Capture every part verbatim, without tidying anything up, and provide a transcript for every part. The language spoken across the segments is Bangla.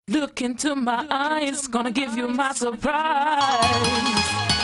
Look into my eyes, gonna give you my surprise.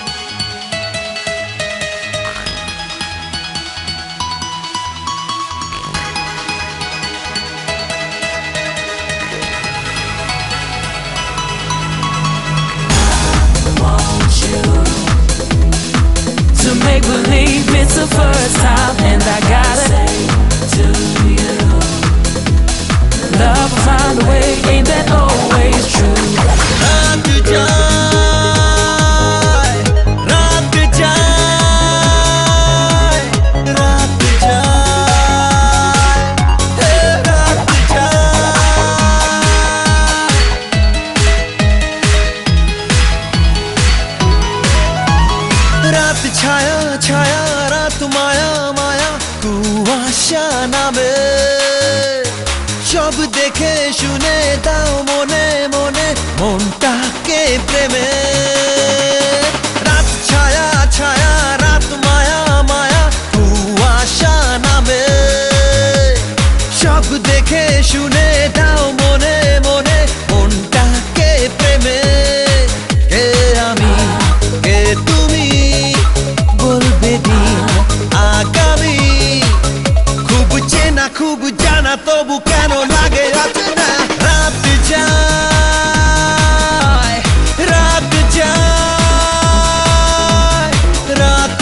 To make believe it's the first time, and I gotta say to you, love will find a way, ain't that always true? रात जाए, रात जाए, रात जाए, हे रात जाए। रात छाया छाया रात माया माया কুয়াশা নামে সব দেখে শুনে দাও মনে মনে মনটাকে প্রেমে রাত ছায়া ছায়া রাত মায়া মায়া কুয়াশা নামে সব দেখে শুনে দাও মনে মনে মনটাকে প্রেমে কে আমি কে তুমি বলবে দিন আগামী খুব চেনা খুব জানা তবু কেন লাগে অচেনা রাত যায় রাত যায় রাত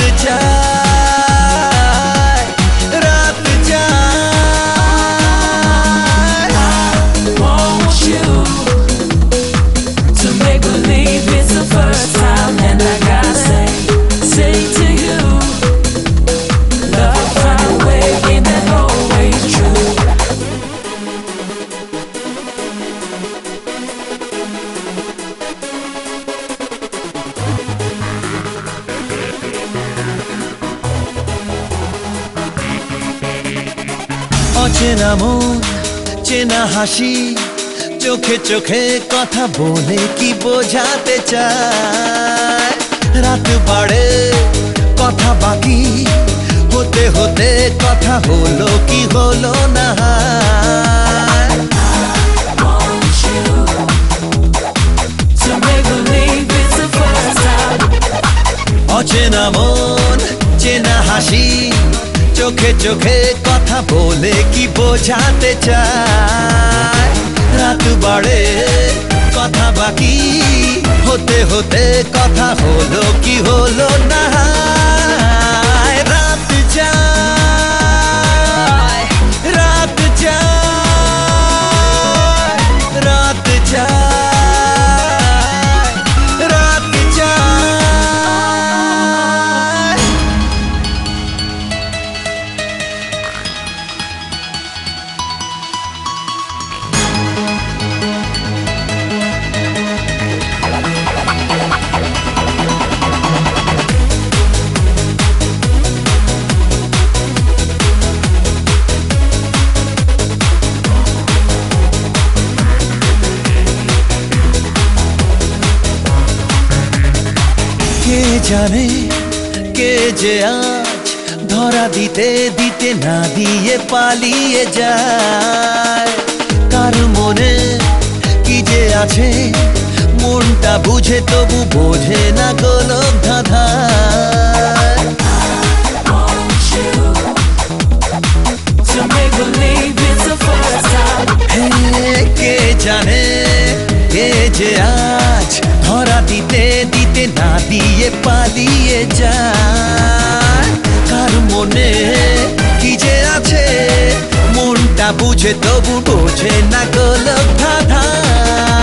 যায় রাত যায় I want you to make believe it's the first time, and I gotta say, say to you, love find a way, ain't that always true? অচেনা মন চেনা হাসি চোখে চোখে কথা বলে কি বোঝাতে চায় রাত বাড়ে কথা বাকি হতে হতে কথা হলো কি হলো না Want you to make believe it's the first time. অচেনা মন চেনা হাসি চোখে চোখে কথা বলে কি বোঝাতে চায় রাত বাড়ে কথা বাকি হতে হতে কথা হলো কি হলো না রাত যায় রাত যায় রাত যায় রাত যায় কে জানে কে যে আজ ধরা দিতে দিতে না দিয়ে পালিয়ে যায় কার মনে কি যে আছে মনটা বুঝে তবু বোঝে না গোলক ধাঁধা Want you to make believe it's the first time. হে কে জানে কে যে আজ ধরা দিতে দিতে না দিয়ে পালিয়ে যায় কার মনে কি যে আছে মনটা বুঝে তবু বোঝে না গোলক ধাঁধা